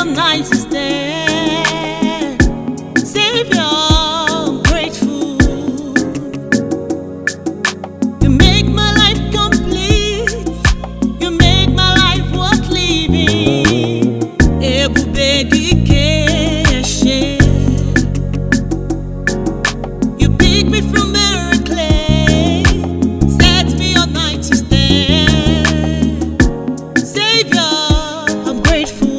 night to stand. Savior, I'm grateful. You make my life complete. You make my life worth living. Ebube dike eshe. You pick me from very clay, set me on night to stand. Savior, I'm grateful.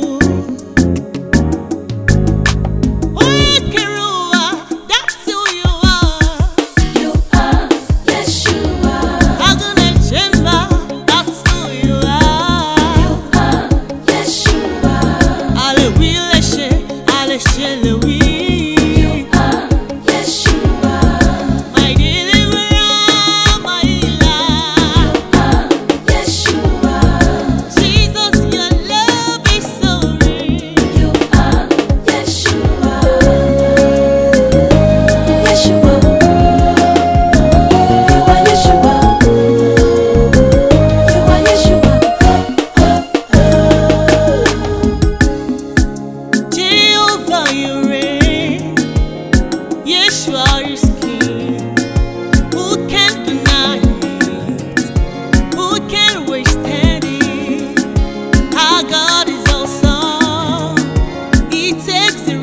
Yeshua is King. Who can deny it? Who can withstand it? Our God is awesome. He takes the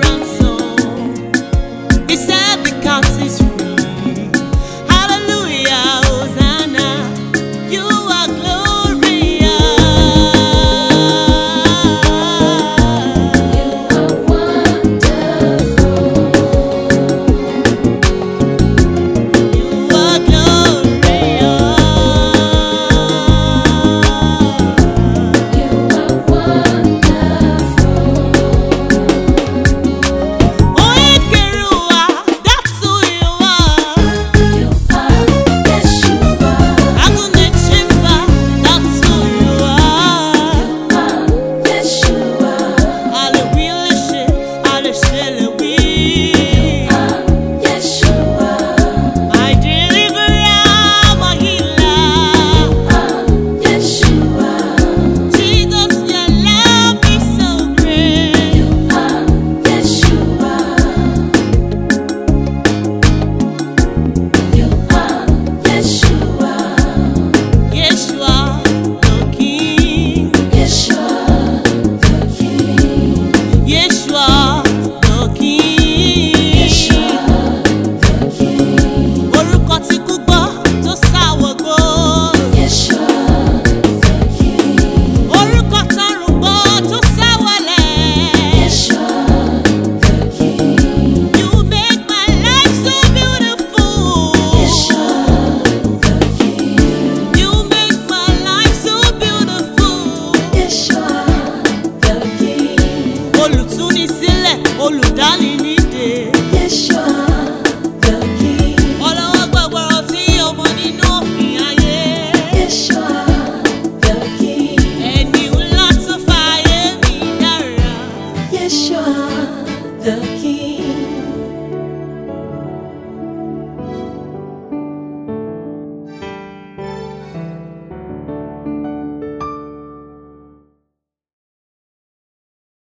ransom. He said the captive is free. Hallelujah, Hosanna. You are glorious. Olùtúnisílẹ̀, olùdáni.